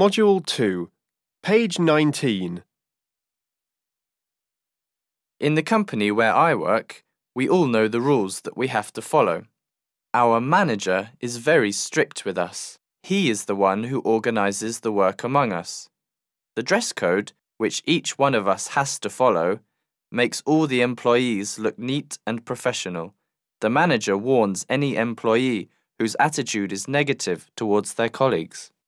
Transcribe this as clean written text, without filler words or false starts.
Module 2, page 19. In the company where I work, we all know the rules that we have to follow. Our manager is very strict with us. He is the one who organizes the work among us. The dress code, which each one of us has to follow, makes all the employees look neat and professional. The manager warns any employee whose attitude is negative towards their colleagues.